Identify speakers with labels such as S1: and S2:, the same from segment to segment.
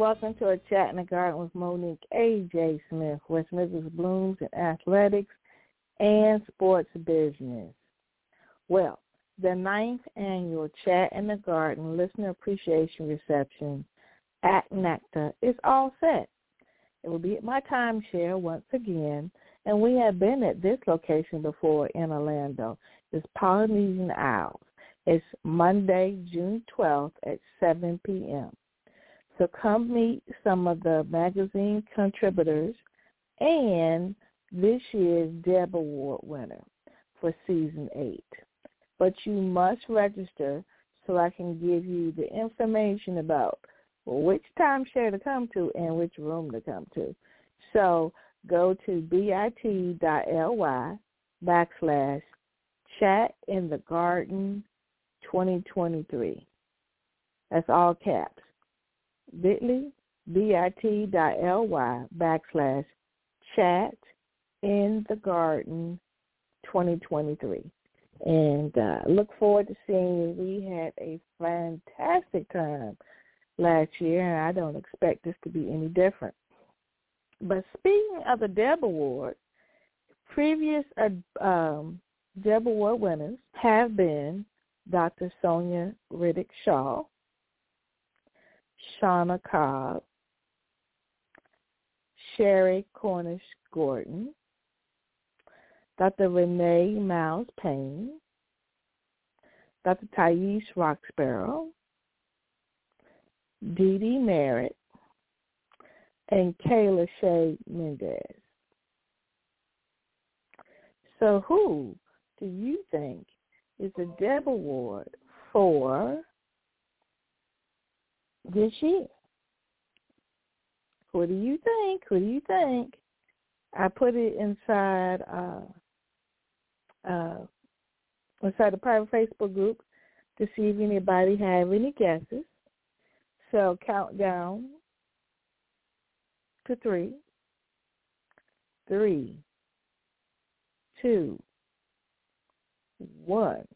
S1: welcome to a chat in the garden with Monique A.J. Smith, West Memphis Blooms in athletics and sports business. Well, the 9th annual Chat in the Garden Listener Appreciation Reception at NACTA is all set. It will be at my timeshare once again, and we have been at this location before in Orlando. It's Polynesian Isles. It's Monday, June 12th at 7 p.m. So come meet some of the magazine contributors and this year's Deb Award winner for Season 8. But you must register so I can give you the information about which timeshare to come to and which room to come to. So go to bit.ly/chatinthegarden2023. That's all caps. bit.ly/chatinthegarden2023. And look forward to seeing you. We had a fantastic time last year, and I don't expect this to be any different. But speaking of the Deb Award, previous Deb Award winners have been Dr. Sonia Riddick Shaw, Shauna Cobb, Sherry Cornish Gordon, Dr. Renee Miles Payne, Dr. Thais Roxborough, Dee Dee Merritt, and Kayla Shea Mendez. So who do you think is the Deb Award for this year? Who do you think? Who do you think? I put it inside the private Facebook group to see if anybody have any guesses. So count down to 3. 3, 2, 1.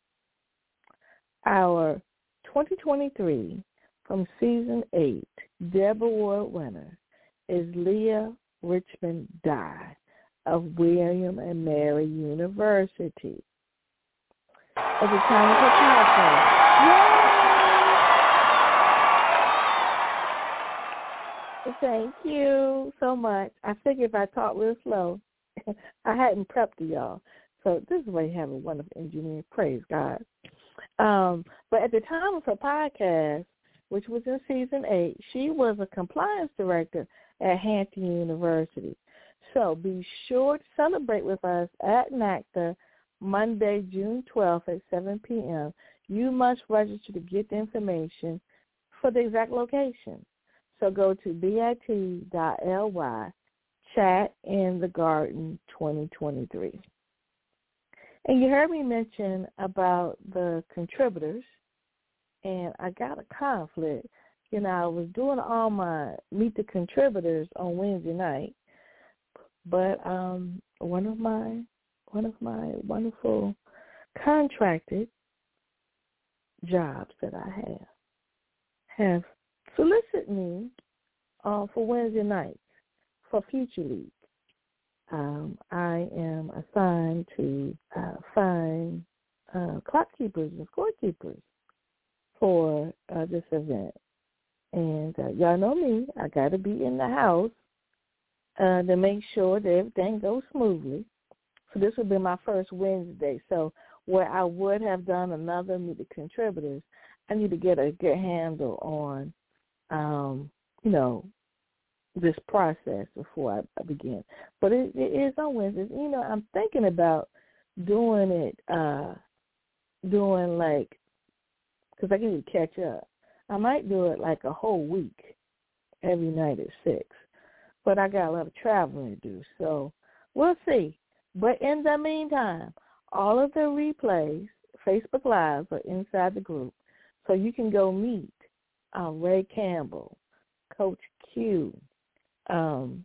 S1: Our 2023 from Season 8 Deb Award winner is Leah Richmond Dye of William and Mary University. At the time of her podcast. Yay! Thank you so much. I figured if I talk real slow, I hadn't prepped y'all. So this is why you have a wonderful engineer. Praise God. But at the time of her podcast, which was in Season 8, she was a compliance director at Hampton University. So be sure to celebrate with us at NACTA Monday, June 12th at 7 p.m. You must register to get the information for the exact location. So go to bit.ly/chatinthegarden2023. And you heard me mention about the contributors, and I got a conflict. You know, I was doing all my Meet the Contributors on Wednesday night, but one of my wonderful contracted jobs that I have solicited me for Wednesday nights for Future League. I am assigned to find clock keepers and scorekeepers for this event. And y'all know me, I got to be in the house to make sure that everything goes smoothly. So this will be my first Wednesday. So where I would have done another Meet the Contributors, I need to get a good handle on, this process before I begin. But it is on Wednesdays. You know, I'm thinking about doing it, because I need to catch up. I might do it like a whole week, every night at 6. But I got a lot of traveling to do, so we'll see. But in the meantime, all of the replays, Facebook Lives, are inside the group. So you can go meet Ray Campbell, Coach Q, and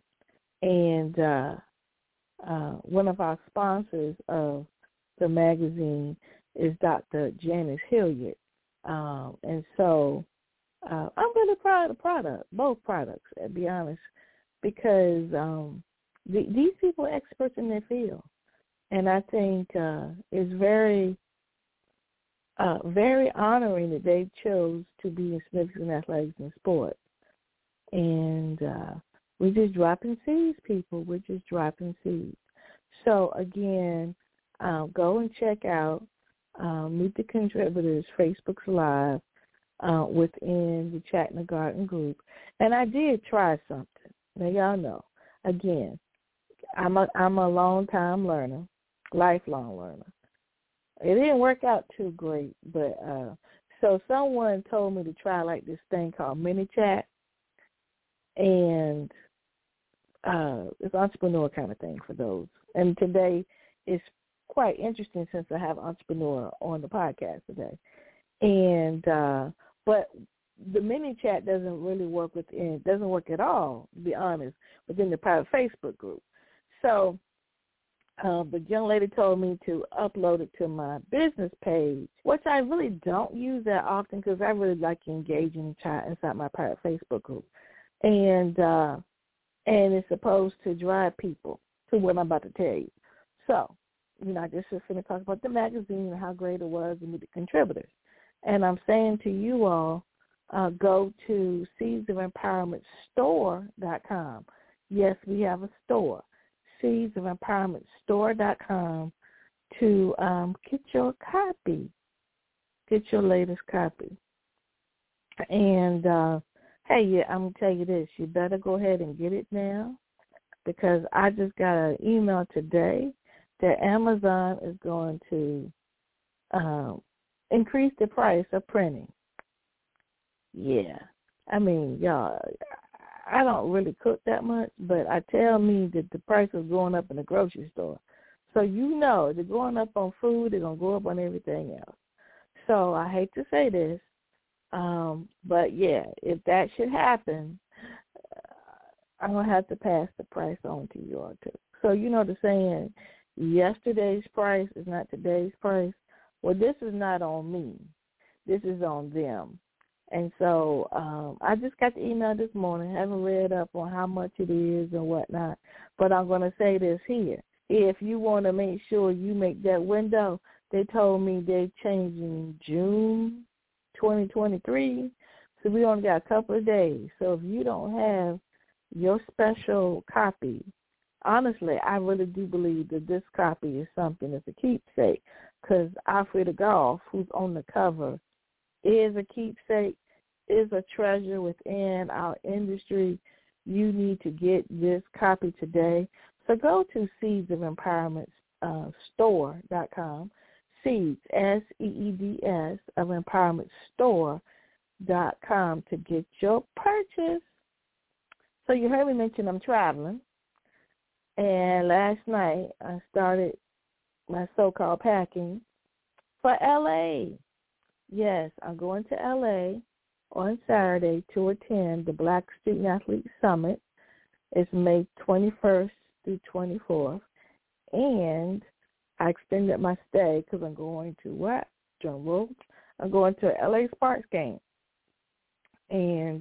S1: one of our sponsors of the magazine is Dr. Janice Hilliard. And so I'm really proud of the product, both products, to be honest, because these people are experts in their field. And I think it's very, very honoring that they chose to be in Smith School Athletics and Sport. And we're just dropping seeds, people. We're just dropping seeds. So, again, go and check out Meet the Contributors Facebook's Live within the Chat in the Garden group. And I did try something. Now, y'all know, again, I'm a long-time learner, lifelong learner. It didn't work out too great, but so someone told me to try like this thing called MiniChat, and it's an entrepreneur kind of thing for those. And today is quite interesting since I have entrepreneur on the podcast today. And but the MiniChat doesn't really work doesn't work at all, to be honest, within the private Facebook group. So the young lady told me to upload it to my business page, which I really don't use that often because I really like engaging inside my private Facebook group. And it's supposed to drive people to what I'm about to tell you. So, I just was going to talk about the magazine and how great it was and meet the contributors. And I'm saying to you all, go to seedsofempowermentstore.com. Yes, we have a store, seedsofempowermentstore.com, to get your copy, get your latest copy. And, hey, yeah, I'm going to tell you this. You better go ahead and get it now because I just got an email today that Amazon is going to increase the price of printing. Yeah. I mean, y'all, I don't really cook that much, but I tell me that the price is going up in the grocery store. So they're going up on food, they're going to go up on everything else. So I hate to say this, but, yeah, if that should happen, I'm going to have to pass the price on to you all, too. So the saying, yesterday's price is not today's price. Well, this is not on me. This is on them. And so I just got the email this morning. I haven't read up on how much it is and whatnot. But I'm going to say this here. If you want to make sure you make that window, they told me they're changing June 2023. So we only got a couple of days. So if you don't have your special copy, honestly, I really do believe that this copy is something that's a keepsake because Alfreda Goff, who's on the cover, is a keepsake, is a treasure within our industry. You need to get this copy today. So go to seedsofempowermentstore.com, seeds, SEEDS, of empowermentstore.com to get your purchase. So you heard me mention I'm traveling. And last night I started my so-called packing for L.A. Yes, I'm going to L.A. on Saturday to attend the Black Student Athlete Summit. It's May 21st through 24th. And I extended my stay because I'm going to what? Drum roll. I'm going to an L.A. Sparks game. And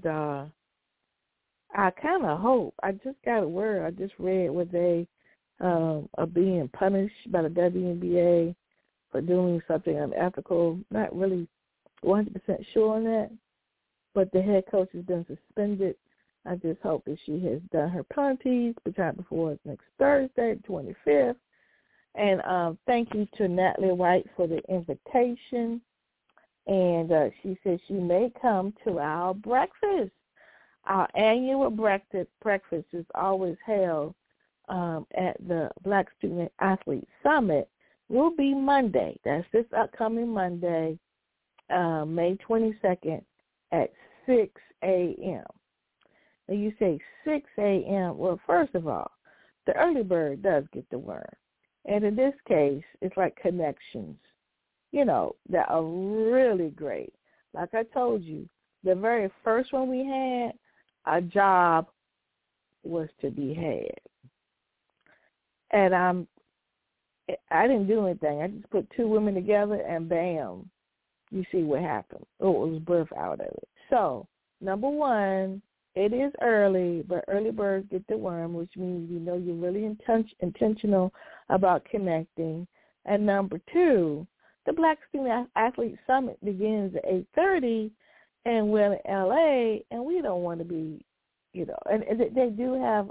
S1: I kind of hope, I just got a word, I just read where they are being punished by the WNBA for doing something unethical. Not really 100% sure on that, but the head coach has been suspended. I just hope that she has done her penalties before next Thursday, the 25th. And thank you to Natalie White for the invitation. And she said she may come to our breakfast. Our annual breakfast is always held at the Black Student Athlete Summit. Will be Monday. That's this upcoming Monday, May 22nd at 6 a.m. Now you say 6 a.m. Well, first of all, the early bird does get the worm. And in this case, it's like connections, that are really great. Like I told you, the very first one we had, a job was to be had. And I didn't do anything. I just put two women together and bam, you see what happened. Oh, it was birth out of it. So, number one, it is early, but early birds get the worm, which means you know you're really intentional about connecting. And number two, the Black Student Athlete Summit begins at 8:30, and we're in LA, and we don't want to be, and they do have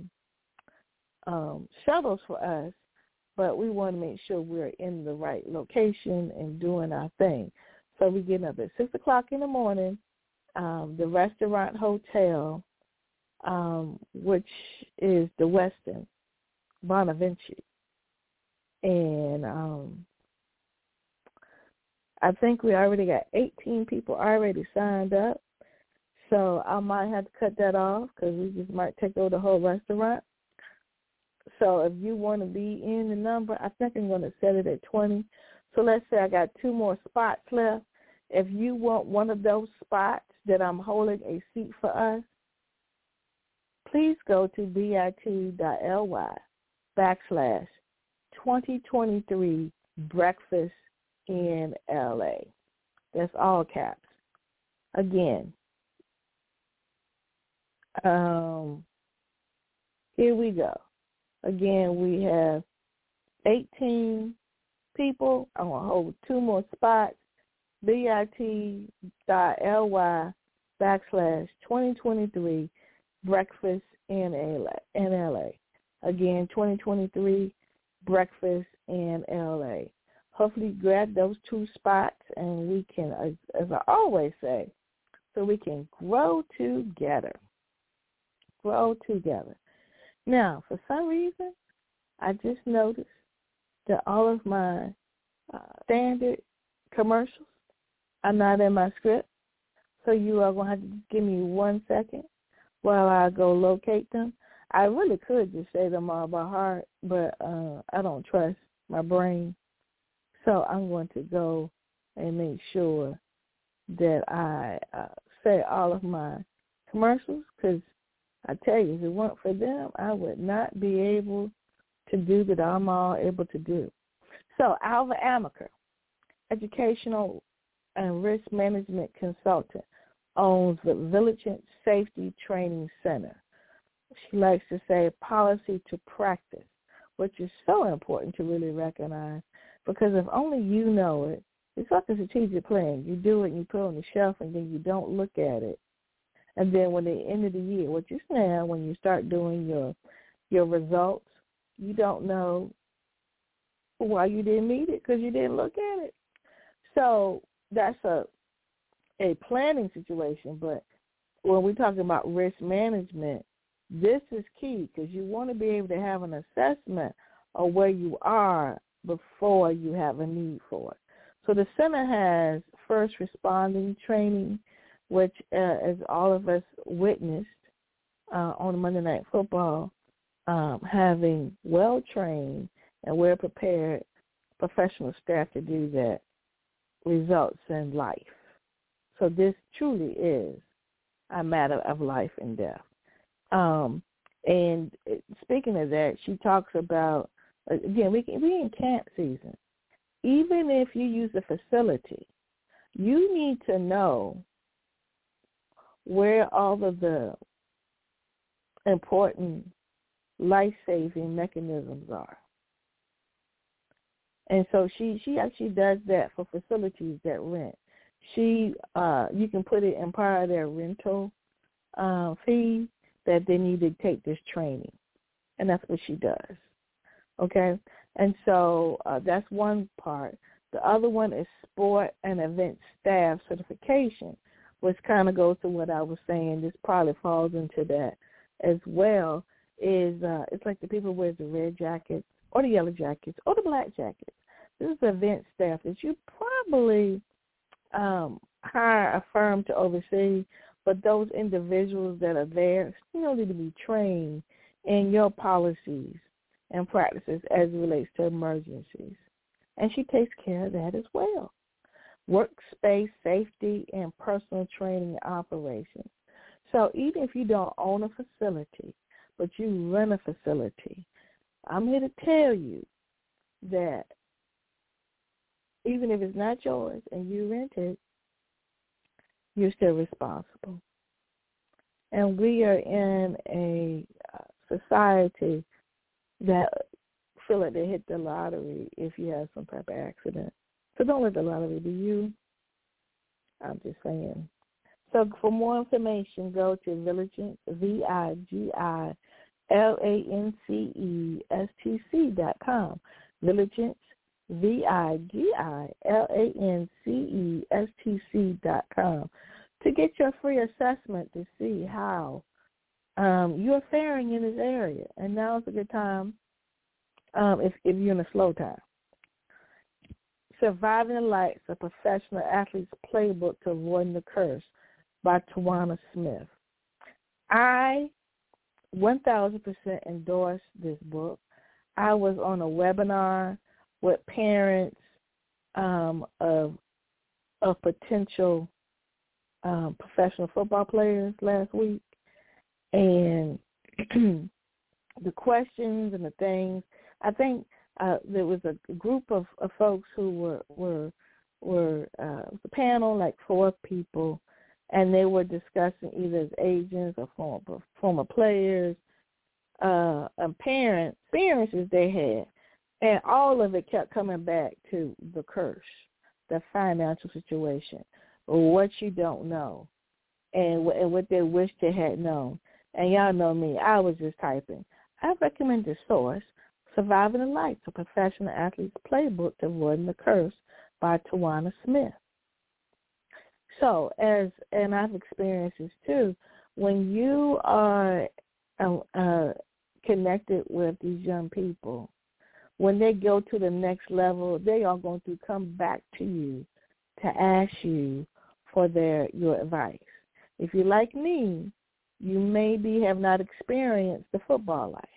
S1: shuttles for us, but we want to make sure we're in the right location and doing our thing. So we get up at 6 o'clock in the morning. The Restaurant Hotel, which is the Westin Bonaventure, and I think we already got 18 people already signed up. So I might have to cut that off because we just might take over the whole restaurant. So if you want to be in the number, I think I'm going to set it at 20. So let's say I got 2 more spots left. If you want one of those spots that I'm holding a seat for us, please go to bit.ly/2023 breakfast in LA. That's all caps. Again, here we go. Again, we have 18 people. I'm going to hold 2 more spots. bit.ly/2023 breakfast in LA. Again, 2023 breakfast in LA. Hopefully grab those 2 spots, and we can, as I always say, so we can grow together. Grow together. Now, for some reason, I just noticed that all of my standard commercials are not in my script, so you are going to have to give me 1 second while I go locate them. I really could just say them all by heart, but I don't trust my brain. So I'm going to go and make sure that I say all of my commercials, because I tell you, if it weren't for them, I would not be able to do that I'm all able to do. So Alva Amaker, educational and risk management consultant, owns the Vigilant Safety Training Center. She likes to say policy to practice, which is so important to really recognize, because if only you know it, it's like a strategic plan. You do it and you put it on the shelf, and then you don't look at it. And then when the end of the year, which is now, when you start doing your results, you don't know why you didn't meet it, because you didn't look at it. So that's a planning situation. But when we're talking about risk management, this is key, because you want to be able to have an assessment of where you are before you have a need for it. So the center has first responding training, which, as all of us witnessed on Monday Night Football, having well-trained and well-prepared professional staff to do that results in life. So this truly is a matter of life and death. And speaking of that, she talks about, again, we in camp season. Even if you use a facility, you need to know where all of the important life-saving mechanisms are. And so she actually does that for facilities that rent. You can put it in part of their rental fee that they need to take this training, and that's what she does. Okay, and so that's one part. The other one is sport and event staff certification, which kind of goes to what I was saying. This probably falls into that as well. It's like the people who wear the red jackets or the yellow jackets or the black jackets. This is event staff that you probably hire a firm to oversee, but those individuals that are there still need to be trained in your policies and practices as it relates to emergencies. And she takes care of that as well. Workspace safety and personal training operations. So even if you don't own a facility, but you run a facility, I'm here to tell you that even if it's not yours and you rent it, you're still responsible. And we are in a society that feel like they hit the lottery if you have some type of accident. So don't let the lottery be you. I'm just saying. So for more information, go to Vigilance, VIGILANCESTC.com. Vigilance, VIGILANCESTC.com to get your free assessment to see how you're faring in this area. And now is a good time if you're in a slow time. Surviving the Lights, a professional athlete's playbook to avoiding the curse by Tawana Smith. I 1,000% endorse this book. I was on a webinar with parents of potential professional football players last week, and the questions and the things, I think there was a group of folks who were the panel, like 4 people, and they were discussing either as agents or former players and parents, experiences they had. And all of it kept coming back to the curse, the financial situation, what you don't know, and what they wish they had known. And y'all know me, I was just typing. I recommend the source, Surviving the Lights, a professional athlete's playbook to avoiding the curse by Tawana Smith. So, and I've experienced this too, when you are connected with these young people, when they go to the next level, they are going to come back to you to ask you for your advice. If you're like me, you maybe have not experienced the football life.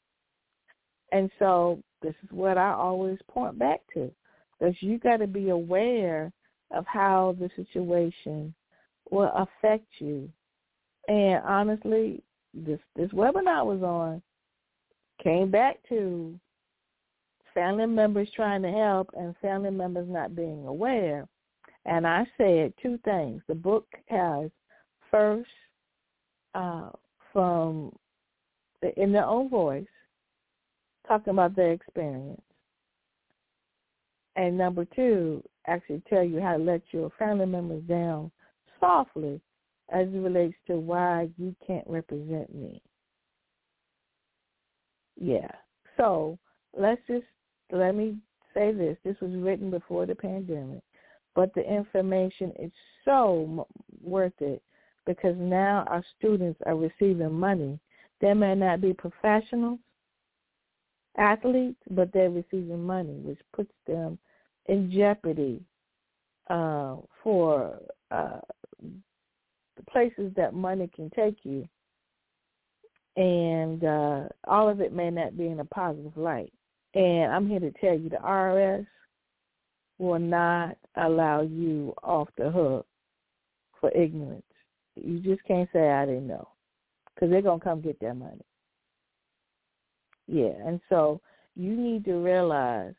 S1: And so this is what I always point back to, because you got to be aware of how the situation will affect you. And honestly, this webinar I was on came back to family members trying to help and family members not being aware. And I said 2 things. The book has, first, from in their own voice, talking about their experience. And number 2, actually tell you how to let your family members down softly as it relates to why you can't represent me. Yeah. So let me say this. This was written before the pandemic, but the information is so worth it because now our students are receiving money. They may not be professionals, athletes, but they're receiving money, which puts them in jeopardy for the places that money can take you. And all of it may not be in a positive light. And I'm here to tell you the IRS will not allow you off the hook for ignorance. You just can't say I didn't know, because they're going to come get their money. Yeah, and so you need to realize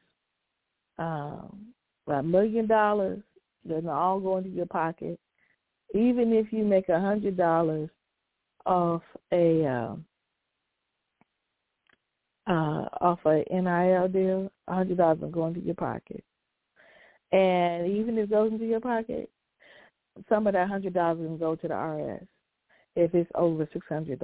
S1: $1 million doesn't all go into your pocket. Even if you make $100 off a NIL deal, $100 will go into your pocket. And even if it goes into your pocket, some of that $100 will go to the IRS if it's over $600.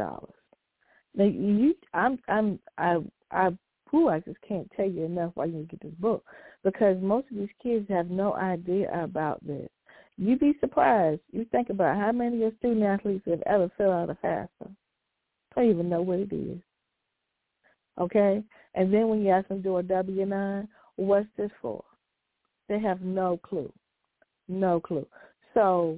S1: Now I just can't tell you enough why you need to get this book, because most of these kids have no idea about this. You'd be surprised. You think about how many of your student athletes have ever filled out a FAFSA. Don't even know what it is. Okay? And then when you ask them to do a W-9, what's this for? They have no clue. No clue. So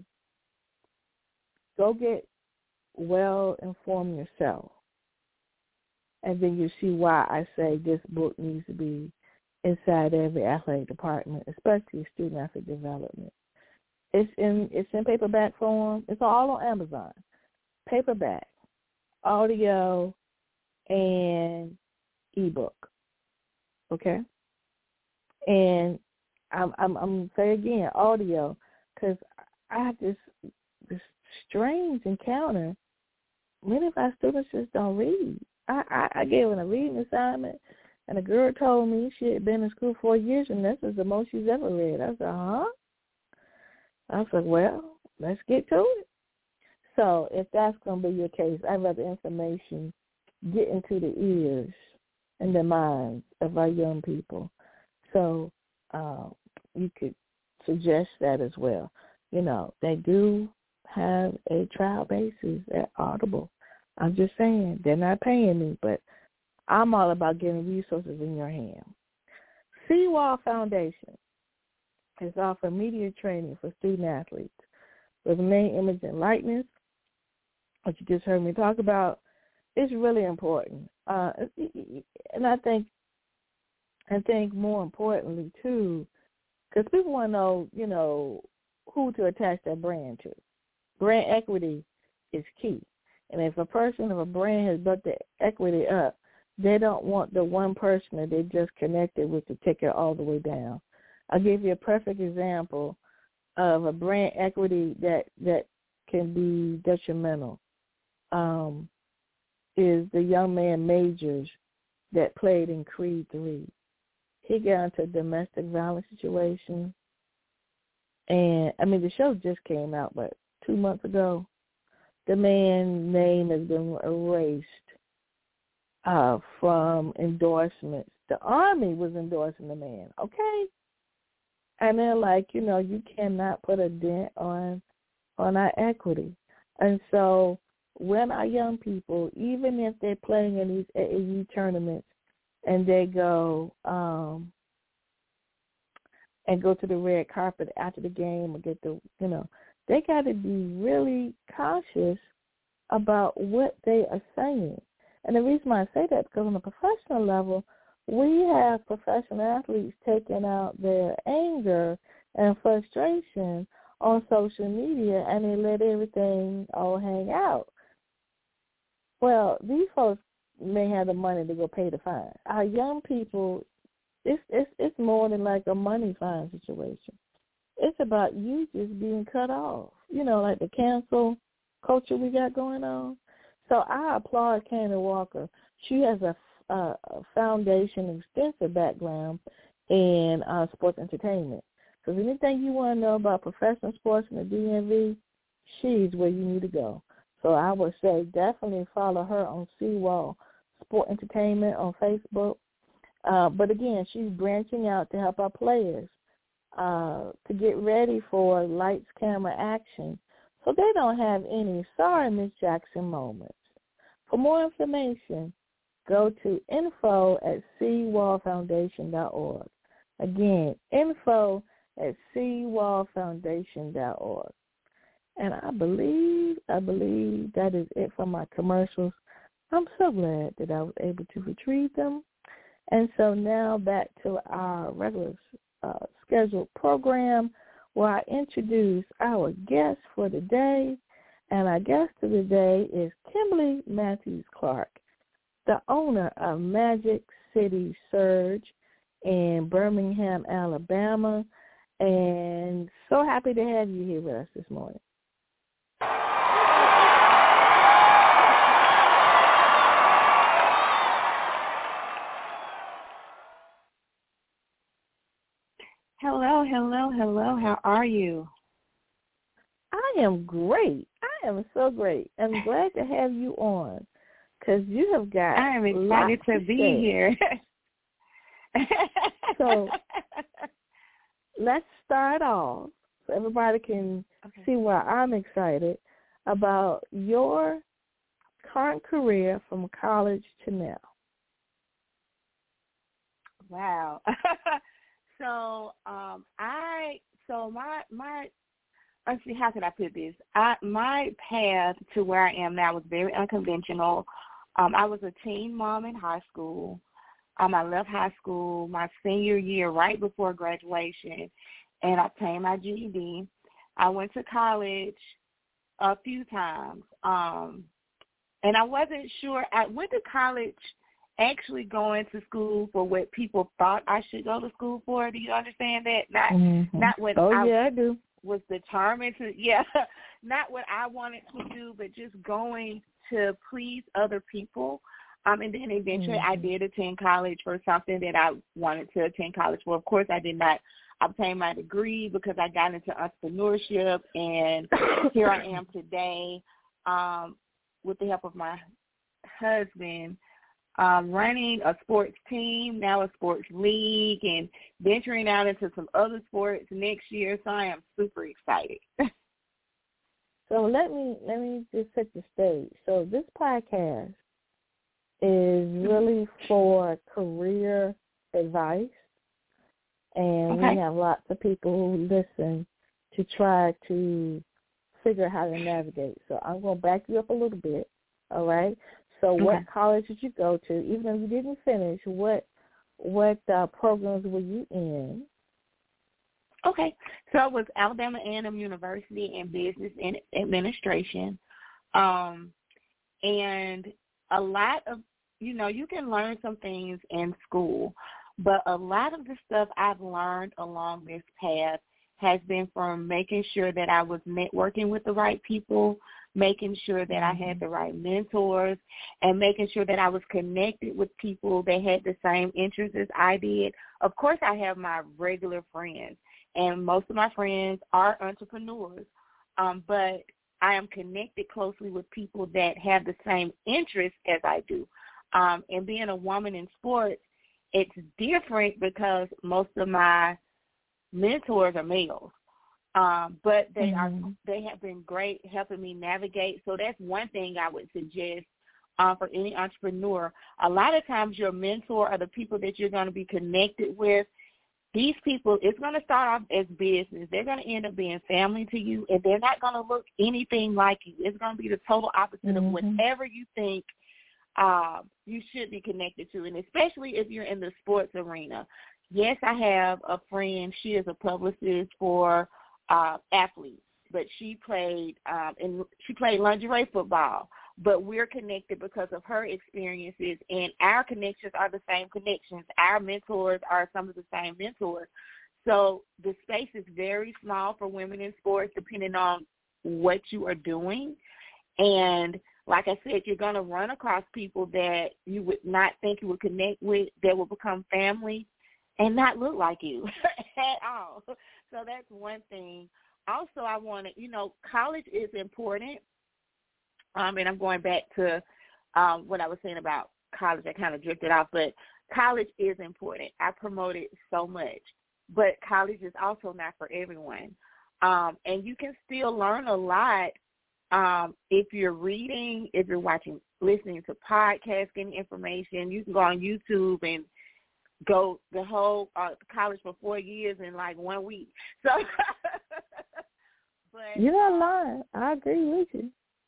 S1: go get well-informed yourself. And then you see why I say this book needs to be inside every athletic department, especially student athlete development. It's in paperback form. It's all on Amazon. Paperback, audio, and ebook. Okay? And I'm say again, audio, because I have this this strange encounter. Many of our students just don't read. I gave them a reading assignment, and a girl told me she had been in school 4 years, and this is the most she's ever read. I said, huh? I was like, well, let's get to it. So if that's going to be your case, I'd rather information get into the ears and the minds of our young people. So you could suggest that as well. You know, they do have a trial basis at Audible. I'm just saying, they're not paying me, but I'm all about getting resources in your hand. Seawall Foundation is offering media training for student athletes with name, image, and likeness, what you just heard me talk about. It's really important. And I think more importantly, too, because people want to know, who to attach their brand to. Brand equity is key. And if a brand has built the equity up, they don't want the one person that they just connected with to take it all the way down. I'll give you a perfect example of a brand equity that can be detrimental. Is the young man Majors that played in Creed 3. He got into a domestic violence situation. And, the show just came out, 2 months ago. The man's name has been erased from endorsements. The Army was endorsing the man, okay? And they're like, you cannot put a dent on our equity. And so when our young people, even if they're playing in these AAU tournaments and they go to the red carpet after the game or get they got to be really cautious about what they are saying. And the reason why I say that, because on a professional level, we have professional athletes taking out their anger and frustration on social media, and they let everything all hang out. Well, these folks may have the money to go pay the fine. Our young people, it's more than like a money fine situation. It's about you just being cut off, like the cancel culture we got going on. So I applaud Candy Walker. She has a foundation, extensive background in sports entertainment. So if anything you want to know about professional sports in the DMV, she's where you need to go. So I would say definitely follow her on Seawall Sport Entertainment on Facebook. But again, she's branching out to help our players to get ready for lights, camera, action, so they don't have any sorry Miss Jackson moments. For more information, go to info@seawallfoundation.org. Again, info@seawallfoundation.org. And I believe that is it for my commercials. I'm so glad that I was able to retrieve them. And so now back to our regular scheduled program, where I introduce our guest for the day. And our guest of the day is Kimberly Matthews Clark, the owner of Magic City Surge in Birmingham, Alabama. And so happy to have you here with us this morning.
S2: Hello. How are you?
S1: I am great. I am so great. I'm glad to have you on because you have got
S2: I am excited to be here.
S1: So let's start off so everybody can see why I'm excited about your current career from college to now.
S2: Wow. Let's see, how could I put this? My path to where I am now was very unconventional. I was a teen mom in high school. I left high school my senior year right before graduation, and I obtained my GED. I went to college a few times, and I wasn't sure. I went to college actually going to school for what people thought I should go to school for. Do you understand that? Not what.
S1: Oh, yeah, I do.
S2: was determined to, not what I wanted to do, but just going to please other people. And then eventually I did attend college for something that I wanted to attend college for. Of course, I did not obtain my degree because I got into entrepreneurship, and here I am today with the help of my husband, running a sports team, now a sports league, and venturing out into some other sports next year. So I am super excited.
S1: So let me just set the stage. So this podcast is really for career advice, and we have lots of people who listen to try to figure out how to navigate. So I'm going to back you up a little bit, all right? So what college did you go to? Even though you didn't finish, what programs were you in?
S2: Okay. So it was Alabama A&M University in Business and Administration. And a lot of, you can learn some things in school, but a lot of the stuff I've learned along this path has been from making sure that I was networking with the right people, making sure that I had the right mentors, and making sure that I was connected with people that had the same interests as I did. Of course, I have my regular friends, and most of my friends are entrepreneurs, but I am connected closely with people that have the same interests as I do. And being a woman in sports, it's different because most of my mentors are males. But they have been great helping me navigate. So that's one thing I would suggest for any entrepreneur. A lot of times your mentor are the people that you're going to be connected with. These people, it's going to start off as business. They're going to end up being family to you, and they're not going to look anything like you. It's going to be the total opposite of whatever you think you should be connected to, and especially if you're in the sports arena. Yes, I have a friend. She is a publicist for athletes, but she played lingerie football. But we're connected because of her experiences, and our connections are the same connections. Our mentors are some of the same mentors. So the space is very small for women in sports, depending on what you are doing. And like I said, you're going to run across people that you would not think you would connect with, that will become family and not look like you at all. So that's one thing. Also, I want to, college is important. And I'm going back to what I was saying about college. I kind of drifted off, but college is important. I promote it so much. But college is also not for everyone. And you can still learn a lot if you're reading, if you're listening to podcasts, getting information. You can go on YouTube and go the whole college for 4 years in like 1 week. So, but
S1: you're not lying. I agree with you.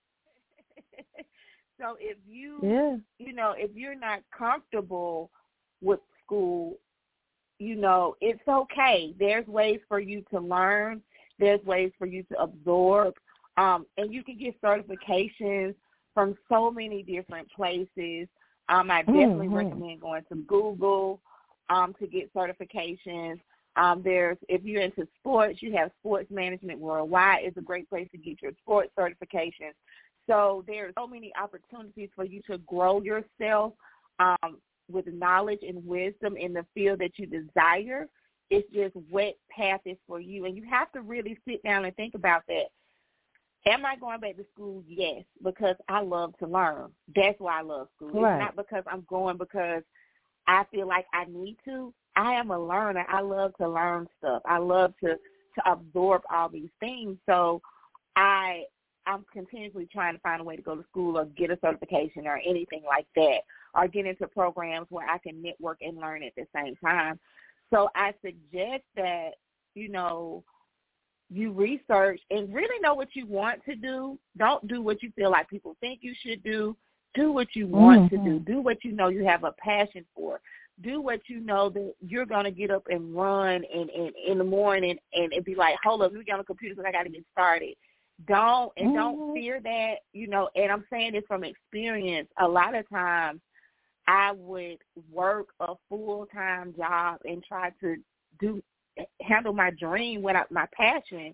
S2: So if if you're not comfortable with school, it's okay. There's ways for you to learn. There's ways for you to absorb. And you can get certifications from so many different places. I definitely recommend going to Google to get certifications. If you're into sports, you have Sports Management Worldwide is a great place to get your sports certifications. So there's so many opportunities for you to grow yourself with knowledge and wisdom in the field that you desire. It's just what path is for you. And you have to really sit down and think about that. Am I going back to school? Yes, because I love to learn. That's why I love school.
S1: Right.
S2: It's not because I'm going because I feel like I need to. I am a learner. I love to learn stuff. I love to absorb all these things. So I'm continuously trying to find a way to go to school or get a certification or anything like that, or get into programs where I can network and learn at the same time. So I suggest that, you research and really know what you want to do. Don't do what you feel like people think you should do. Do what you want to do. Do what you know you have a passion for. Do what you know that you're going to get up and run in the morning and be like, hold up, let me get on the computer because I got to get started. Don't fear that, and I'm saying this from experience. A lot of times I would work a full-time job and try to handle my dream without my passion.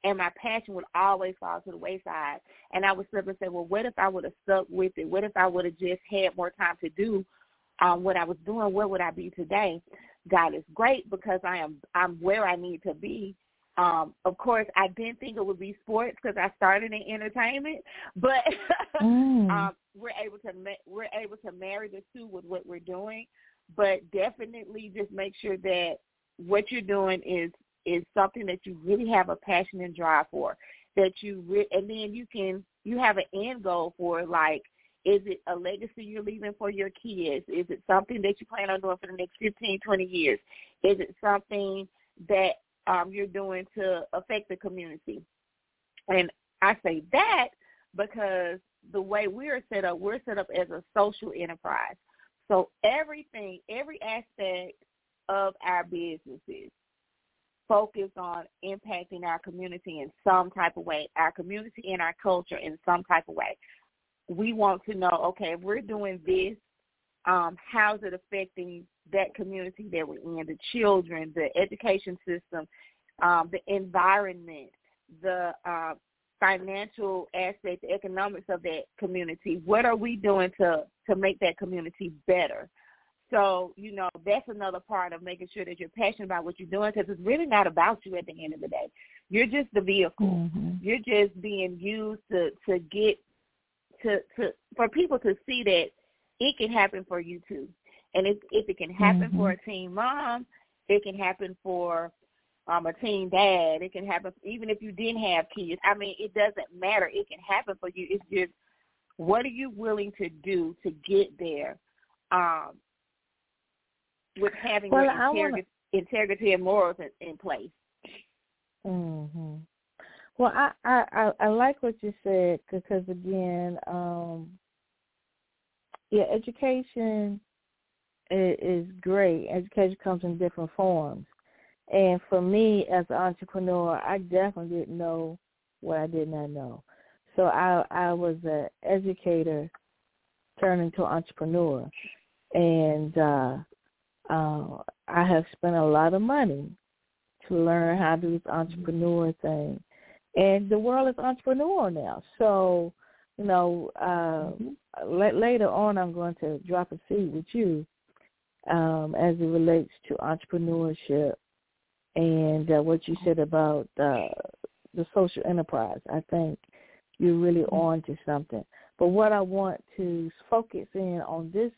S2: and my passion would always fall to the wayside. And I would slip and say, well, what if I would have stuck with it? What if I would have just had more time to do what I was doing? Where would I be today? God is great because I'm where I need to be. Of course, I didn't think it would be sports because I started in entertainment, but we're able to marry the two with what we're doing. But definitely just make sure that what you're doing is something that you really have a passion and drive for. And then you have an end goal for, like, is it a legacy you're leaving for your kids? Is it something that you plan on doing for the next 15, 20 years? Is it something that you're doing to affect the community? And I say that because the way we're set up as a social enterprise. So every aspect of our businesses focus on impacting our community in some type of way, our community and our culture in some type of way. We want to know, okay, if we're doing this, how's it affecting that community that we're in, the children, the education system, the environment, the financial aspect, the economics of that community. What are we doing to make that community better? So, that's another part of making sure that you're passionate about what you're doing, because it's really not about you at the end of the day. You're just the vehicle. Mm-hmm. You're just being used to get for people to see that it can happen for you too. And if it can happen for a teen mom, it can happen for a teen dad. It can happen even if you didn't have kids. I mean, it doesn't matter. It can happen for you. It's just, what are you willing to do to get there with having your integrity and morals in place?
S1: Mm-hmm. Well, I like what you said, because, again, education is great. Education comes in different forms. And for me, as an entrepreneur, I definitely didn't know what I did not know. So I was an educator turned into an entrepreneur. And I have spent a lot of money to learn how to do this entrepreneur thing. And the world is entrepreneurial now. So, later on I'm going to drop a seed with you as it relates to entrepreneurship and what you said about the social enterprise. I think you're really on to something. But what I want to focus in on this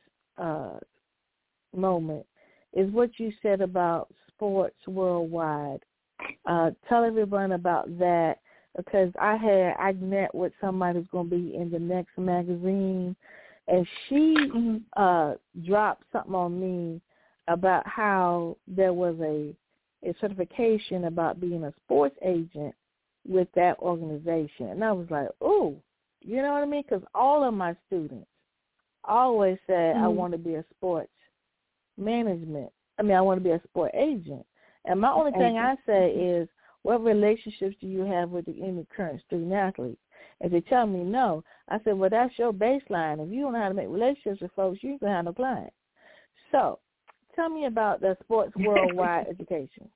S1: moment is what you said about sports worldwide. Tell everyone about that, because I met with somebody who's going to be in the next magazine, and she dropped something on me about how there was a certification about being a sports agent with that organization. And I was like, oh, you know what I mean? Because all of my students always said, I want to be a sports management. I want to be a sport agent. And my only thing I say is, what relationships do you have with any current student athletes? If they tell me no, I said, well, that's your baseline. If you don't know how to make relationships with folks, you ain't going to have no clients. So tell me about the sports worldwide education.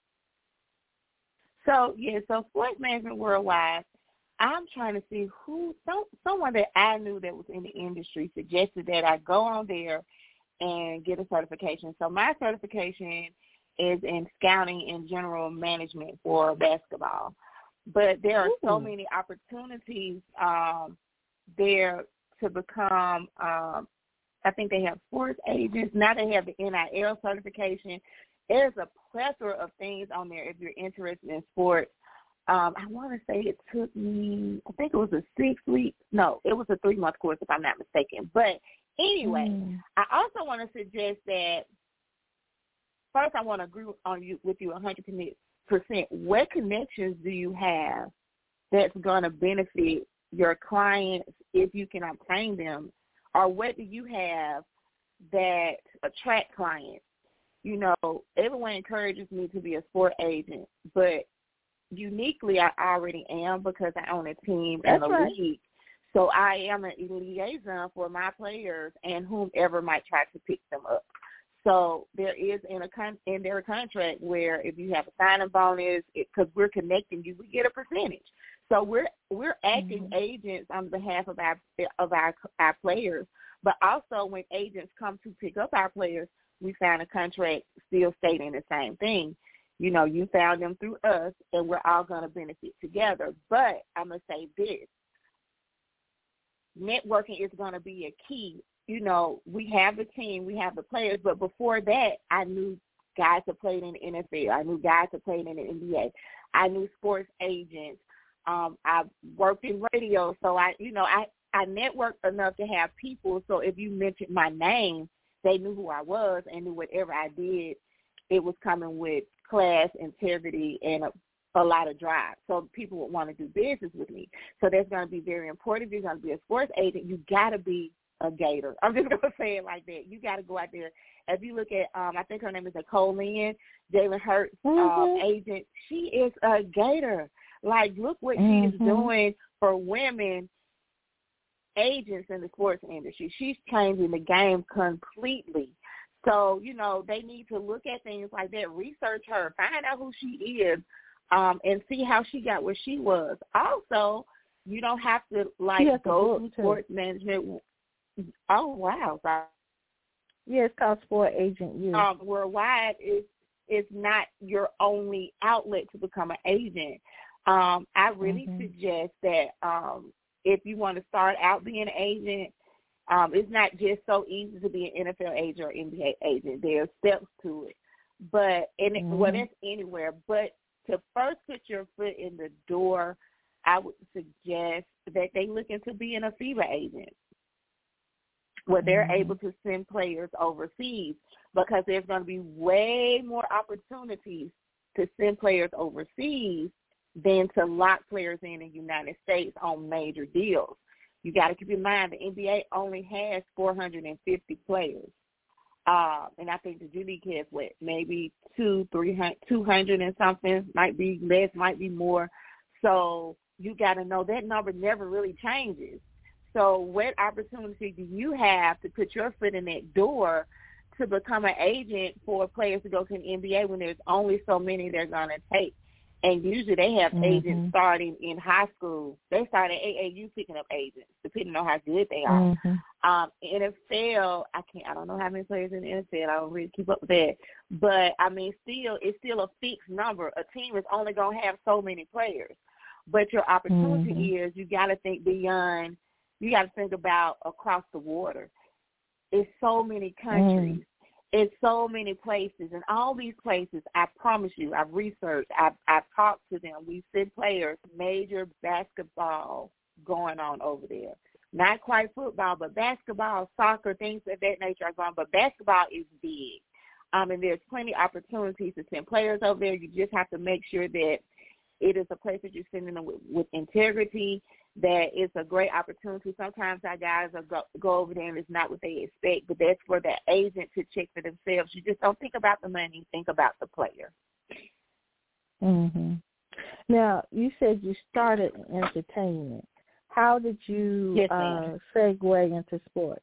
S2: So sports management worldwide, I'm trying to see someone that I knew that was in the industry suggested that I go on there and get a certification. So my certification is in scouting and general management for basketball. But there are so many opportunities there to become, I think they have sports agents. Now they have the NIL certification. There's a plethora of things on there if you're interested in sports. I want to say it took me, I think it was a 3-month course if I'm not mistaken. But anyway, I also want to suggest that first I want to agree with you 100%. What connections do you have that's going to benefit your clients if you can obtain them? Or what do you have that attract clients? Everyone encourages me to be a sport agent, but uniquely I already am because I own a team and a league. So I am a liaison for my players and whomever might try to pick them up. So there is in their contract where if you have a signing bonus, because we're connecting you, we get a percentage. So we're acting agents on behalf of our players. But also when agents come to pick up our players, we found a contract still stating the same thing. You know, you found them through us, and we're all going to benefit together. But I'm going to say this. Networking is going to be a key. You know, we have the team, we have the players, but before that, I knew guys that played in the NFL. I knew guys that played in the NBA. I knew sports agents. I worked in radio, so I networked enough to have people. So if you mentioned my name, they knew who I was and knew whatever I did, it was coming with class, integrity, and a lot of drive. So people would want to do business with me. So that's going to be very important. If you're going to be a sports agent, you got to be a Gator. I'm just going to say it like that. You got to go out there. If you look at, I think her name is Nicole Lynn, Jalen Hurts' agent, she is a Gator. Like, look what she is doing for women agents in the sports industry. She's changing the game completely. So, you know, they need to look at things like that, research her, find out who she is, and see how she got where she was. Also, you don't have to, go to sports management. Oh, wow. Sorry.
S1: Yeah, it's called Sport Agent U.
S2: Worldwide is not your only outlet to become an agent. I really suggest that if you want to start out being an agent, it's not just so easy to be an NFL agent or NBA agent. There are steps to it. But, that's anywhere. But to first put your foot in the door, I would suggest that they look into being a FIBA agent, where they're able to send players overseas, because there's going to be way more opportunities to send players overseas than to lock players in the United States on major deals. You got to keep in mind the NBA only has 450 players. And I think the G League has, maybe 200 and something, might be less, might be more. So you got to know that number never really changes. So what opportunity do you have to put your foot in that door to become an agent for players to go to the NBA when there's only so many they're going to take? And usually they have agents starting in high school. They start at AAU picking up agents, depending on how good they are. NFL, I don't know how many players in the NFL. I don't really keep up with that. But, I mean, it's still a fixed number. A team is only going to have so many players. But your opportunity is you got to think beyond. You got to think about across the water. It's so many countries. It's so many places. And all these places, I promise you, I've researched, I've talked to them. We send players, major basketball going on over there. Not quite football, but basketball, soccer, things of that nature are going. But basketball is big. And there's plenty of opportunities to send players over there. You just have to make sure that it is a place that you're sending them with integrity, that it's a great opportunity. Sometimes our guys go over there and it's not what they expect, but that's for the agent to check for themselves. You just don't think about the money, think about the player.
S1: Now, you said you started in entertainment. How did you segue into sports?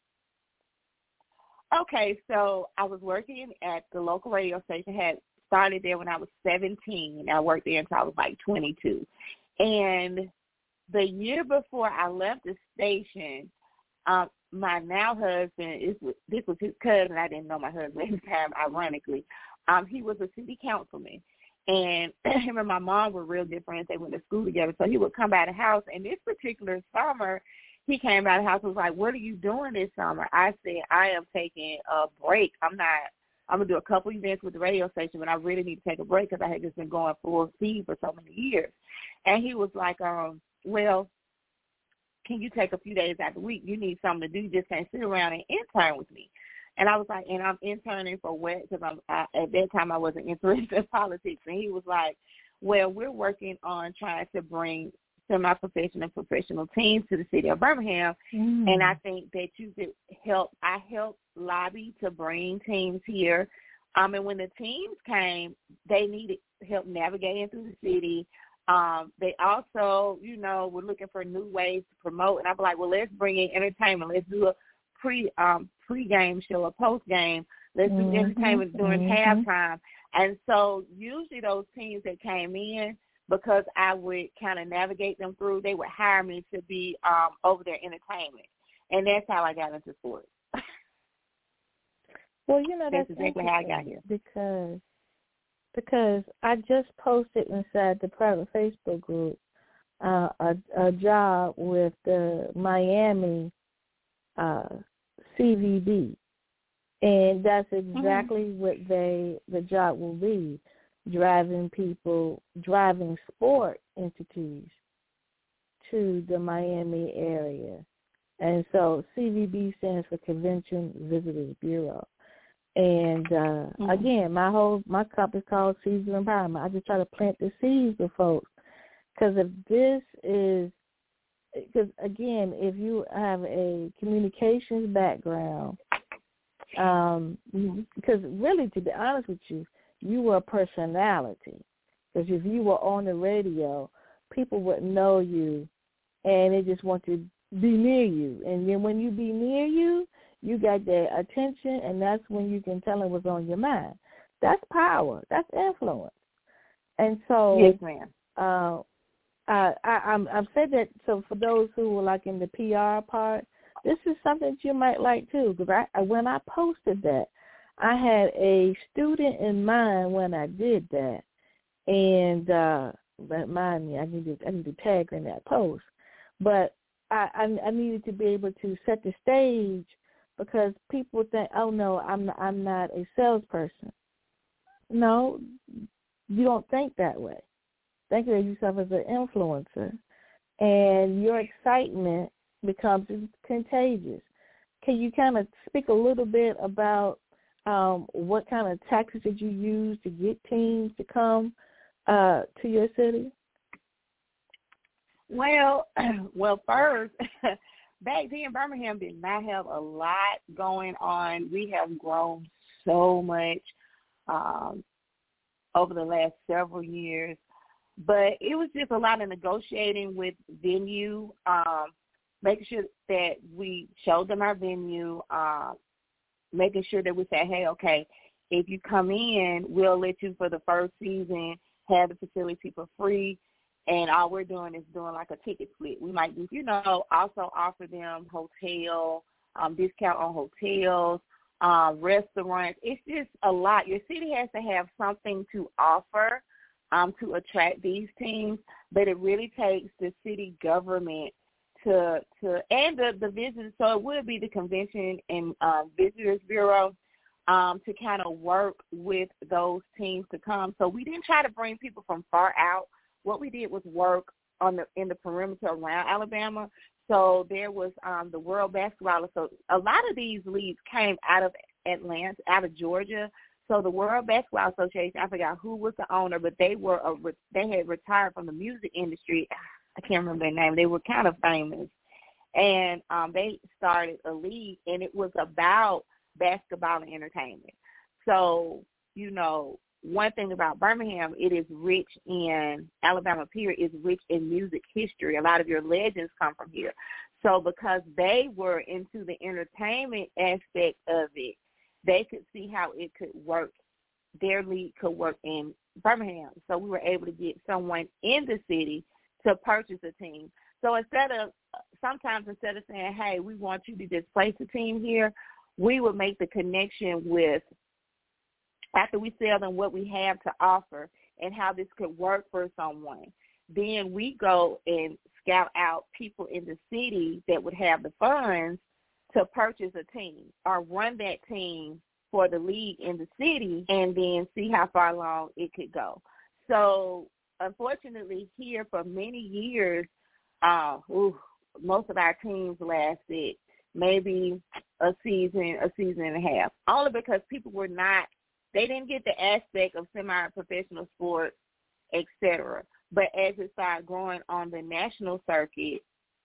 S2: Okay, so I was working at the local radio station, had started there when I was 17. I worked there until I was like 22. And the year before I left the station, my now husband, this was his cousin. I didn't know my husband at the time, ironically. He was a city councilman. And him and my mom were real good friends. They went to school together. So he would come by the house. And this particular summer, he came by the house and was like, "What are you doing this summer?" I said, "I am taking a break. I'm going to do a couple events with the radio station, but I really need to take a break because I had just been going full speed for so many years." And he was like, "Well, can you take a few days out of the week? You need something to do. You just can't sit around and intern with me." And I was like, "And I'm interning for what?" Because at that time I wasn't interested in politics. And he was like, "Well, we're working on trying to bring semi-professional and professional teams to the city of Birmingham, and I think that you could help." I helped lobby to bring teams here. And when the teams came, they needed help navigating through the city. They also, were looking for new ways to promote. And I'm like, well, let's bring in entertainment. Let's do a pre-game show, a post-game, Let's do entertainment during halftime. And so usually those teams that came in, because I would kind of navigate them through, they would hire me to be over their entertainment. And that's how I got into sports.
S1: Well, that's
S2: exactly how I got here.
S1: Because I just posted inside the private Facebook group a job with the Miami CVB, and that's exactly what the job will be, driving sport entities to the Miami area. And so CVB stands for Convention Visitors Bureau. And again, my company's called Seeds of Empowerment. I just try to plant the seeds with folks, because if you have a communications background, because really, to be honest with you, you were a personality. Because if you were on the radio, people would know you, and they just want to be near you. And then when you be near you, you got their attention, and that's when you can tell them what's on your mind. That's power. That's influence. And so,
S2: yes, ma'am.
S1: I've said that. So for those who were like in the PR part, this is something that you might like too. Because when I posted that, I had a student in mind when I did that, and remind me, I need to tag her in that post. But I needed to be able to set the stage, because people think, oh no, I'm not a salesperson. No, you don't think that way. Think of yourself as an influencer, and your excitement becomes contagious. Can you kind of speak a little bit about what kind of tactics did you use to get teams to come to your city?
S2: Well, first, back then Birmingham did not have a lot going on. We have grown so much over the last several years. But it was just a lot of negotiating with venue, making sure that we showed them our venue, making sure that we said, hey, okay, if you come in, we'll let you for the first season have the facility for free, and all we're doing is doing like a ticket split. We might do, also offer them hotel, discount on hotels, restaurants. It's just a lot. Your city has to have something to offer to attract these teams, but it really takes the city government to and the visitors. So it would be the Convention and Visitors Bureau to kind of work with those teams to come. So we didn't try to bring people from far out. What we did was work in the perimeter around Alabama. So there was the World Basketball. So a lot of these leagues came out of Atlanta, out of Georgia. So the World Basketball Association, I forgot who was the owner, but they had retired from the music industry. I can't remember their name. They were kind of famous. And they started a league, and it was about basketball and entertainment. So, one thing about Birmingham, it is rich in, Alabama period, is rich in music history. A lot of your legends come from here. So because they were into the entertainment aspect of it, they could see how it could work. Their league could work in Birmingham. So we were able to get someone in the city to purchase a team. So sometimes instead of saying, hey, we want you to just place a team here, we would make the connection with, after we sell them what we have to offer and how this could work for someone, then we go and scout out people in the city that would have the funds to purchase a team or run that team for the league in the city, and then see how far along it could go. So unfortunately here for many years, most of our teams lasted maybe a season and a half, only because people they didn't get the aspect of semi-professional sports, et cetera. But as it started growing on the national circuit,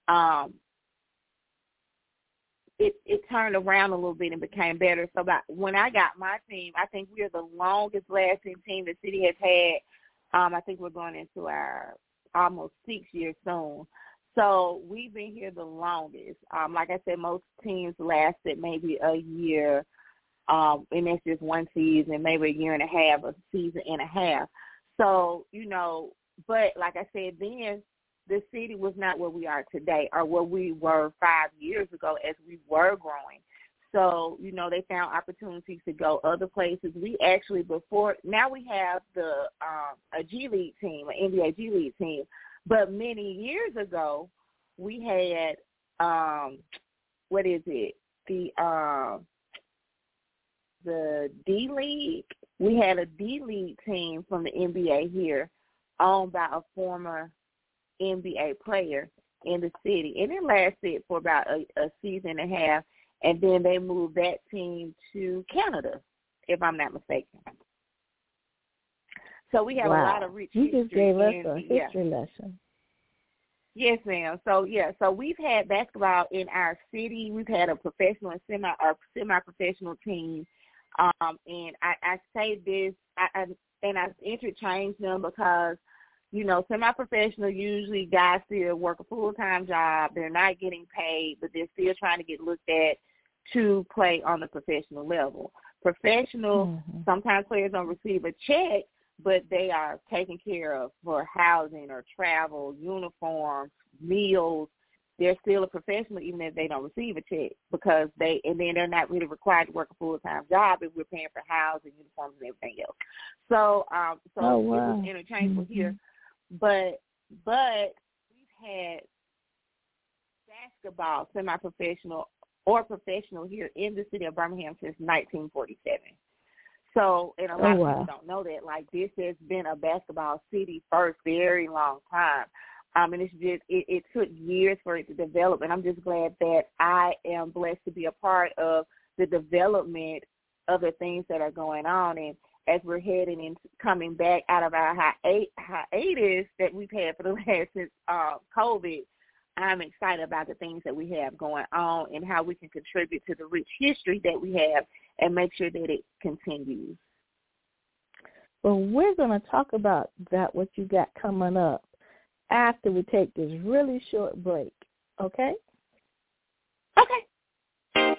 S2: it turned around a little bit and became better. So when I got my team, I think we are the longest lasting team the city has had. I think we're going into our almost 6 years soon. So we've been here the longest. Like I said, most teams lasted maybe a year. and that's just one season, maybe a year and a half, a season and a half. So, but like I said, then the city was not where we are today or where we were 5 years ago as we were growing. So, they found opportunities to go other places. We actually now we have a G League team, an NBA G League team. But many years ago, we had, the D-League. We had a D-League team from the NBA here owned by a former NBA player in the city. And it lasted for about a season and a half, and then they moved that team to Canada, if I'm not mistaken. So we have a lot of rich history.
S1: You just gave us a history lesson.
S2: Yes, ma'am. So we've had basketball in our city. We've had a professional and semi-professional team. And I say this, and I've interchanged them because, semi-professional, usually guys still work a full-time job. They're not getting paid, but they're still trying to get looked at to play on the professional level. Professional, sometimes players don't receive a check, but they are taken care of for housing or travel, uniforms, meals. They're still a professional even if they don't receive a check and then they're not really required to work a full-time job if we're paying for housing, uniforms, and everything else. So It was interchangeable here. But we've had basketball, semi-professional or professional here in the city of Birmingham since 1947. So, and a lot of people don't know that, like, this has been a basketball city for a very long time. And it's just, it took years for it to develop, and I'm just glad that I am blessed to be a part of the development of the things that are going on. And as we're heading and coming back out of our hiatus that we've had for the last since COVID, I'm excited about the things that we have going on and how we can contribute to the rich history that we have and make sure that it continues.
S1: Well, we're going to talk about that, what you got coming up, after we take this really short break, okay?
S2: Okay.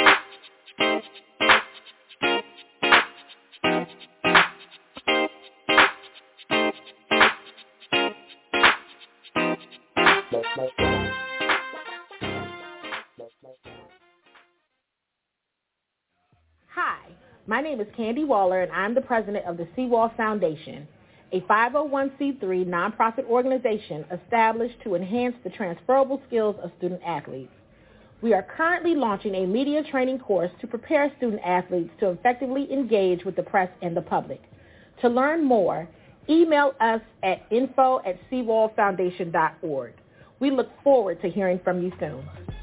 S3: Hi, my name is Candy Waller, and I'm the president of the Seawall Foundation, a 501c3 nonprofit organization established to enhance the transferable skills of student athletes. We are currently launching a media training course to prepare student athletes to effectively engage with the press and the public. To learn more, email us at info@seawallfoundation.org. We look forward to hearing from you soon.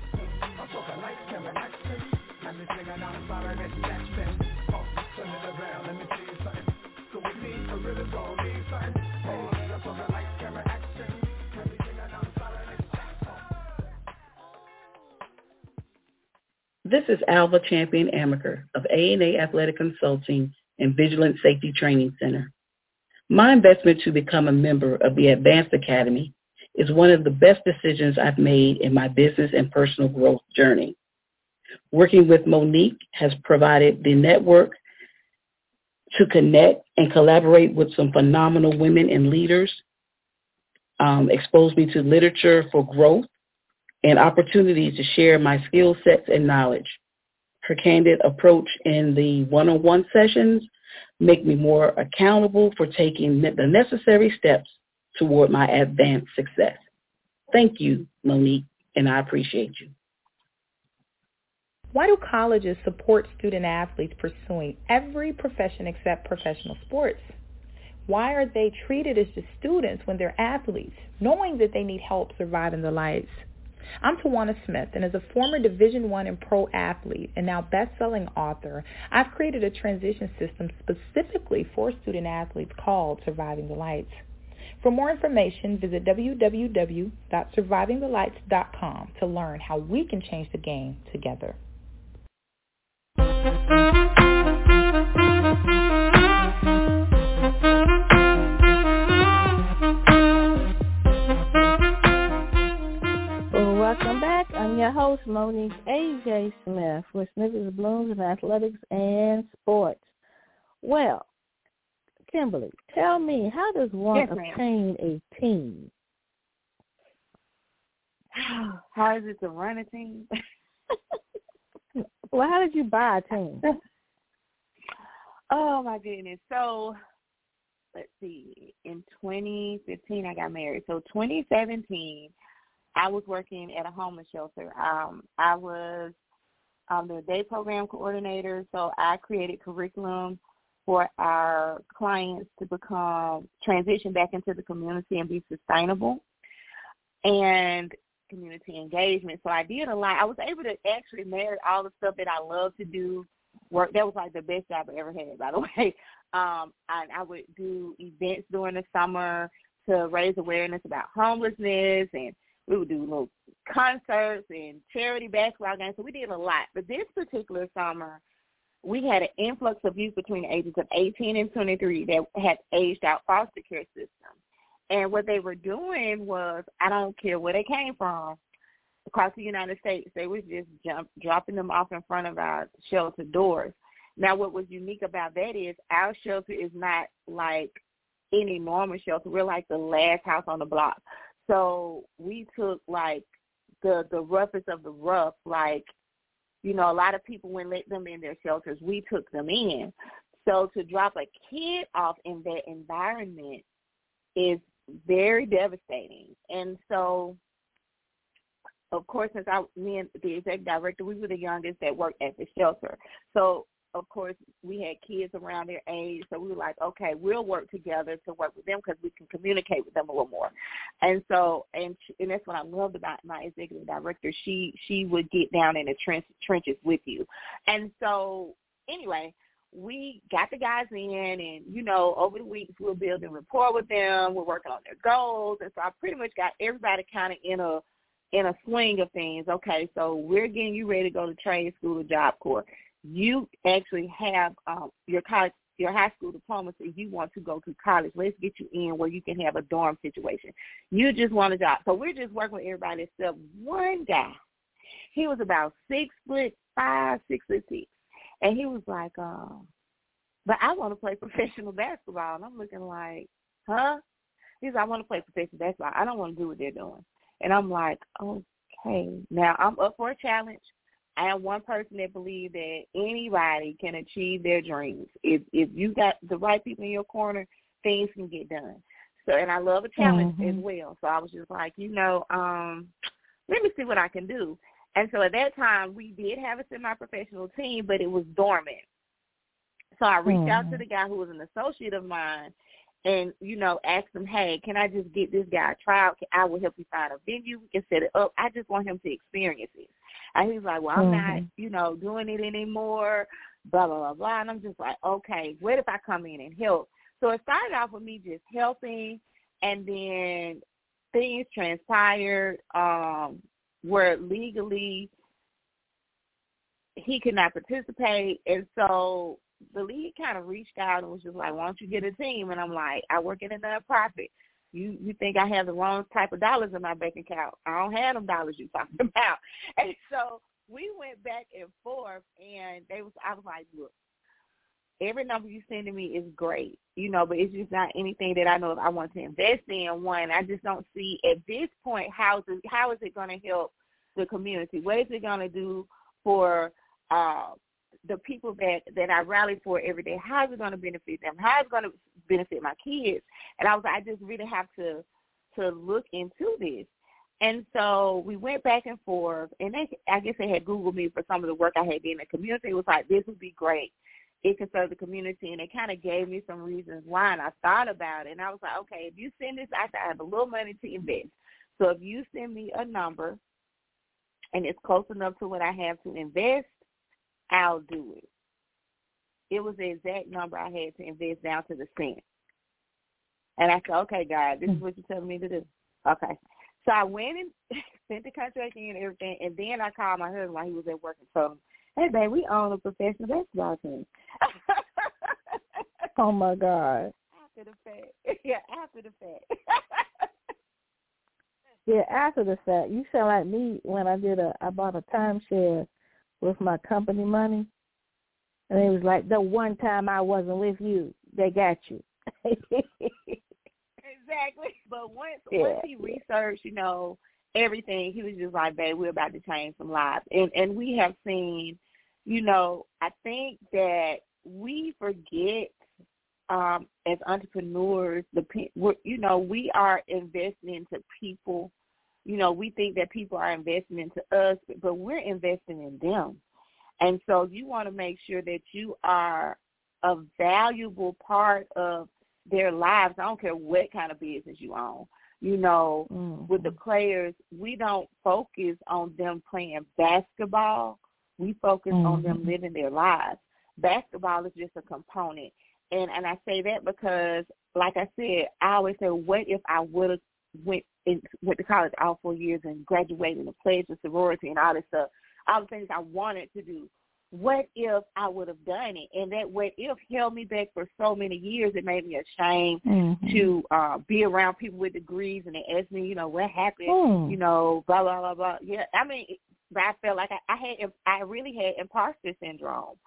S4: This is Alva Champion Amaker of A&A Athletic Consulting and Vigilant Safety Training Center. My investment to become a member of the Advanced Academy is one of the best decisions I've made in my business and personal growth journey. Working with Monique has provided the network to connect and collaborate with some phenomenal women and leaders, exposed me to literature for growth, and opportunities to share my skill sets and knowledge. Her candid approach in the one-on-one sessions make me more accountable for taking the necessary steps toward my advanced success. Thank you, Monique, and I appreciate you.
S5: Why do colleges support student athletes pursuing every profession except professional sports? Why are they treated as just students when they're athletes, knowing that they need help surviving the lights? I'm Tawana Smith, and as a former Division I and pro athlete and now best-selling author, I've created a transition system specifically for student athletes called Surviving the Lights. For more information, visit www.survivingthelights.com to learn how we can change the game together.
S1: Welcome back. I'm your host, Monique A.J. Smith with Snippets Blooms in Athletics and Sports. Well, Kimberly, tell me, how does one obtain a team?
S2: How is it to run a team?
S1: Well, how did you buy a team?
S2: Oh, my goodness. So, let's see. In 2015, I got married. So, 2017, I was working at a homeless shelter. I was the day program coordinator, so I created curriculum for our clients to transition back into the community and be sustainable, and community engagement. So I did a lot. I was able to actually marry all the stuff that I love to do. Work, that was like the best job I ever had, by the way. I would do events during the summer to raise awareness about homelessness, and we would do little concerts and charity basketball games. So we did a lot. But this particular summer, we had an influx of youth between the ages of 18 and 23 that had aged out foster care systems. And what they were doing was, I don't care where they came from, across the United States, they was just dropping them off in front of our shelter doors. Now, what was unique about that is our shelter is not like any normal shelter. We're like the last house on the block. So we took like the roughest of the rough, like, you know, a lot of people wouldn't let them in their shelters. We took them in. So to drop a kid off in that environment is very devastating. And so, of course, since me and the executive director, we were the youngest that worked at the shelter. So, of course, we had kids around their age. So we were like, okay, we'll work together to work with them because we can communicate with them a little more. And so, and that's what I loved about my executive director. She would get down in the trenches with you. And so, anyway, we got the guys in, and, you know, over the weeks we're building rapport with them. We're working on their goals. And so I pretty much got everybody kind of in a swing of things. Okay, so we're getting you ready to go to trade school or Job Corps. You actually have your high school diploma, so you want to go to college. Let's get you in where you can have a dorm situation. You just want a job. So we're just working with everybody except one guy. He was about 6'5", 6'6", and he was like, but I want to play professional basketball. And I'm looking like, huh? He said, I want to play professional basketball. I don't want to do what they're doing. And I'm like, okay. Now, I'm up for a challenge. I am one person that believes that anybody can achieve their dreams. If you got the right people in your corner, things can get done. So, and I love a challenge as well. So I was just like, you know, let me see what I can do. And so at that time, we did have a semi-professional team, but it was dormant. So I reached out to the guy who was an associate of mine and, you know, asked him, hey, can I just get this guy a trial? I will help you find a venue. We can set it up. I just want him to experience it. And he was like, well, I'm not, you know, doing it anymore, blah, blah, blah, blah. And I'm just like, okay, what if I come in and help? So it started off with me just helping, and then things transpired where legally he could not participate. And so the league kind of reached out and was just like, why don't you get a team? And I'm like, I work in a nonprofit. You think I have the wrong type of dollars in my bank account. I don't have them dollars you talking about. And so we went back and forth, and I was like, look, every number you send to me is great, you know, but it's just not anything that I know if I want to invest in. One, I just don't see at this point how is it going to help the community? What is it going to do for the people that I rally for every day? How is it going to benefit them? How is it going to benefit my kids? And I just really have to look into this. And so we went back and forth, and I guess they had Googled me for some of the work I had done in the community. It was like, this would be great. It can serve the community, and they kind of gave me some reasons why, and I thought about it, and I was like, okay, if you send this, I have a little money to invest. So if you send me a number, and it's close enough to what I have to invest, I'll do it. It was the exact number I had to invest down to the cent. And I said, okay, God, this is what you're telling me to do. Okay. So I went and sent the contract in and everything, and then I called my husband while he was at work and told him, hey, babe, we own a professional basketball team.
S1: Oh, my God.
S2: After the fact. Yeah, after the fact.
S1: Yeah, after the fact. You sound like me when I bought a timeshare with my company money. And it was like, the one time I wasn't with you, they got you.
S2: Exactly. But once he researched, everything, he was just like, babe, we're about to change some lives. And we have seen, I think that we forget as entrepreneurs, we are investing into people. We think that people are investing into us, but we're investing in them. And so you want to make sure that you are a valuable part of their lives. I don't care what kind of business you own. With the players, we don't focus on them playing basketball. We focus on them living their lives. Basketball is just a component. And I say that because, like I said, I always say, what if I would have went to college all 4 years and graduated and pledged to sorority and all this stuff, all the things I wanted to do. What if I would have done it? And that what if held me back for so many years. It made me ashamed to be around people with degrees, and they asked me, what happened, blah, blah, blah, blah. Yeah, I mean, but I felt like I really had imposter syndrome.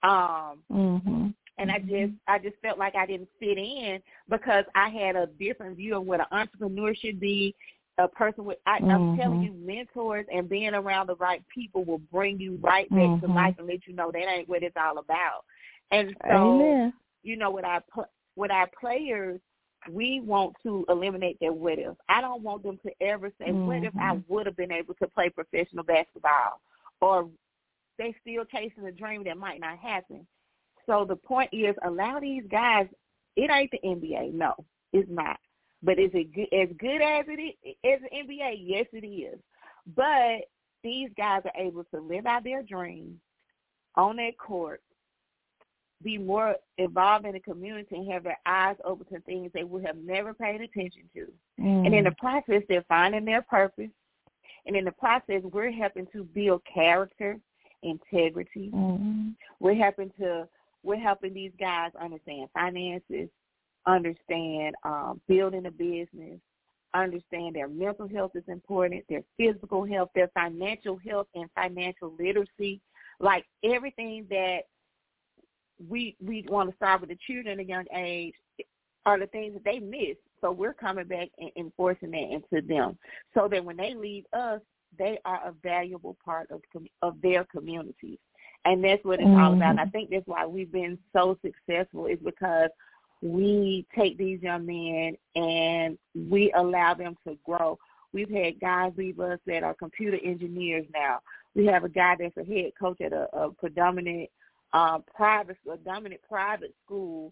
S2: And I just felt like I didn't fit in because I had a different view of what an entrepreneur should be. A person with, I'm telling you, mentors and being around the right people will bring you right back to life and let you know that ain't what it's all about. And so, with our players, we want to eliminate their what if. I don't want them to ever say, what if I would have been able to play professional basketball, or they still chasing a dream that might not happen. So the point is, allow these guys. It ain't the NBA, no, it's not. But is it as good as it is as the NBA? Yes, it is. But these guys are able to live out their dreams on their court, be more involved in the community, and have their eyes open to things they would have never paid attention to. And in the process, they're finding their purpose. And in the process, we're helping to build character, integrity. We're helping these guys understand finances, understand building a business, understand their mental health is important, their physical health, their financial health, and financial literacy. Like everything that we want to start with the children at a young age are the things that they miss. So we're coming back and enforcing that into them so that when they leave us, they are a valuable part of their communities. And that's what it's all about. And I think that's why we've been so successful is because we take these young men and we allow them to grow. We've had guys leave us that are computer engineers now. We have a guy that's a head coach at a predominant private school.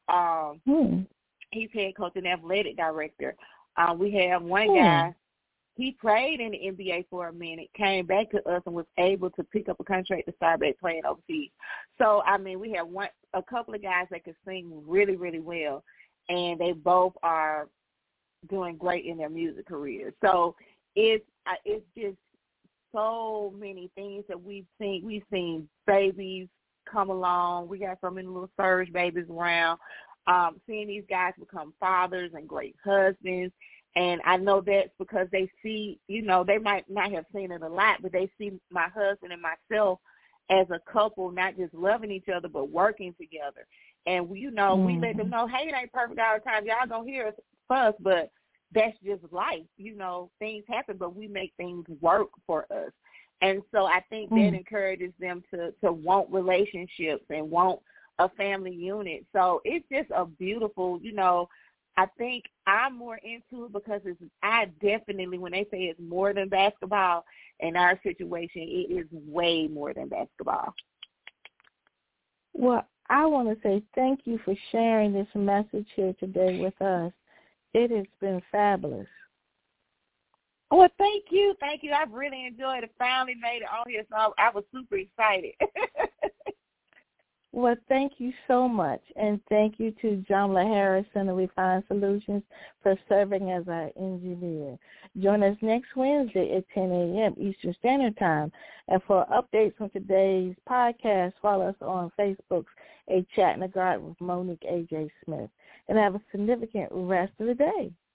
S2: He's head coach and athletic director. We have one guy. He played in the NBA for a minute, came back to us, and was able to pick up a contract to start back playing overseas. So, I mean, we have a couple of guys that can sing really, really well, and they both are doing great in their music careers. So it's just so many things that we've seen. We've seen babies come along. We got so many little surge babies around. Seeing these guys become fathers and great husbands. And I know that's because they see, they might not have seen it a lot, but they see my husband and myself as a couple, not just loving each other, but working together. And, we let them know, hey, it ain't perfect all the time. Y'all gonna hear us fuss, but that's just life. Things happen, but we make things work for us. And so I think that encourages them to want relationships and want a family unit. So it's just a beautiful, I think I'm more into it because I definitely, when they say it's more than basketball, in our situation, it is way more than basketball.
S1: Well, I want to say thank you for sharing this message here today with us. It has been fabulous.
S2: Well, thank you. Thank you. I've really enjoyed it. Finally made it on here, so I was super excited.
S1: Well, thank you so much, and thank you to Jamla Harris and the Refined Solutions for serving as our engineer. Join us next Wednesday at 10 a.m. Eastern Standard Time. And for updates on today's podcast, follow us on Facebook's A Chat in the Garden with Monique A.J. Smith. And have a significant rest of the day.